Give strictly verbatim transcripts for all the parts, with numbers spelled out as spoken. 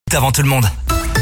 Avant tout le monde.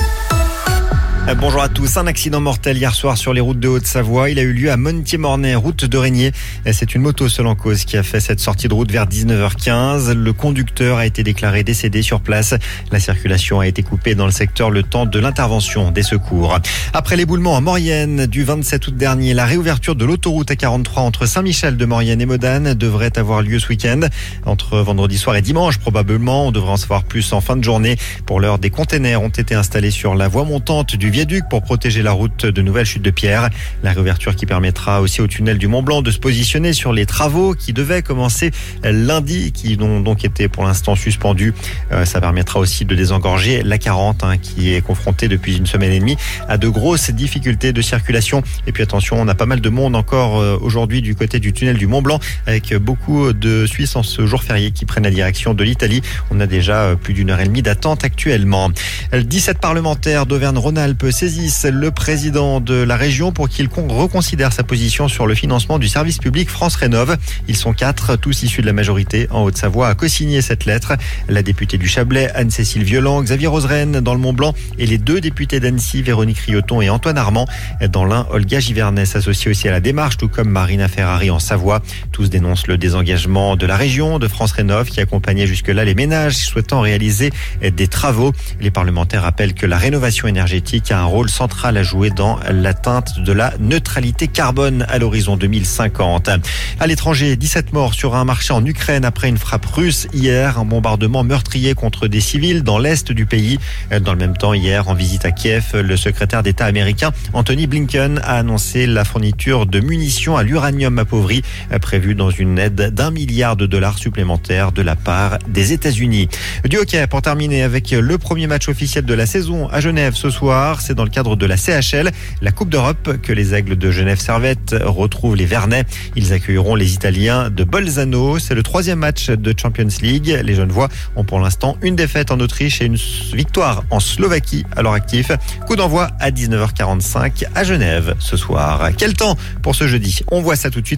Bonjour à tous. Un accident mortel hier soir sur les routes de Haute-Savoie. Il a eu lieu à Montier-Mornay, route de Régnier. C'est une moto seule en cause qui a fait cette sortie de route vers dix-neuf heures quinze. Le conducteur a été déclaré décédé sur place. La circulation a été coupée dans le secteur le temps de l'intervention des secours. Après l'éboulement en Maurienne du vingt-sept août dernier, la réouverture de l'autoroute A quarante-trois entre Saint-Michel de Maurienne et Modane devrait avoir lieu ce week-end. Entre vendredi soir et dimanche, probablement. On devrait en savoir plus en fin de journée. Pour l'heure, des containers ont été installés sur la voie montante du viaduc pour protéger la route de nouvelles chutes de pierre. La réouverture qui permettra aussi au tunnel du Mont-Blanc de se positionner sur les travaux qui devaient commencer lundi, qui ont donc été pour l'instant suspendus. Euh, ça permettra aussi de désengorger l'A quarante hein, qui est confrontée depuis une semaine et demie à de grosses difficultés de circulation. Et puis attention, on a pas mal de monde encore euh, aujourd'hui du côté du tunnel du Mont-Blanc avec beaucoup de Suisses en ce jour férié qui prennent la direction de l'Italie. On a déjà plus d'une heure et demie d'attente actuellement. dix-sept parlementaires d'Auvergne-Rhône-Alpes saisissent le président de la région pour qu'il reconsidère sa position sur le financement du service public France Rénov. Ils sont quatre, tous issus de la majorité en Haute-Savoie, à co-signer cette lettre. La députée du Chablais, Anne-Cécile Violent, Xavier Roseraine dans le Mont-Blanc et les deux députés d'Annecy, Véronique Rioton et Antoine Armand. Dans l'Ain, Olga Givernet s'associe aussi à la démarche, tout comme Marina Ferrari en Savoie. Tous dénoncent le désengagement de la région, de France Rénov, qui accompagnait jusque-là les ménages souhaitant réaliser des travaux. Les parlementaires rappellent que la rénovation énergétique a un rôle central à jouer dans l'atteinte de la neutralité carbone à l'horizon deux mille cinquante. À l'étranger, dix-sept morts sur un marché en Ukraine après une frappe russe hier. Un bombardement meurtrier contre des civils dans l'est du pays. Dans le même temps, hier, en visite à Kiev, le secrétaire d'État américain Anthony Blinken a annoncé la fourniture de munitions à l'uranium appauvri prévue dans une aide d'un milliard de dollars supplémentaires de la part des États-Unis. Du hockey pour terminer avec le premier match officiel de la saison à Genève ce soir. C'est dans le cadre de la C H L, la Coupe d'Europe, que les Aigles de Genève Servette retrouvent les Vernets. Ils accueilleront les Italiens de Bolzano. C'est le troisième match de Champions League. Les Genevois ont pour l'instant une défaite en Autriche et une victoire en Slovaquie à leur actif. Coup d'envoi à dix-neuf heures quarante-cinq à Genève ce soir. Quel temps pour ce jeudi? On voit ça tout de suite.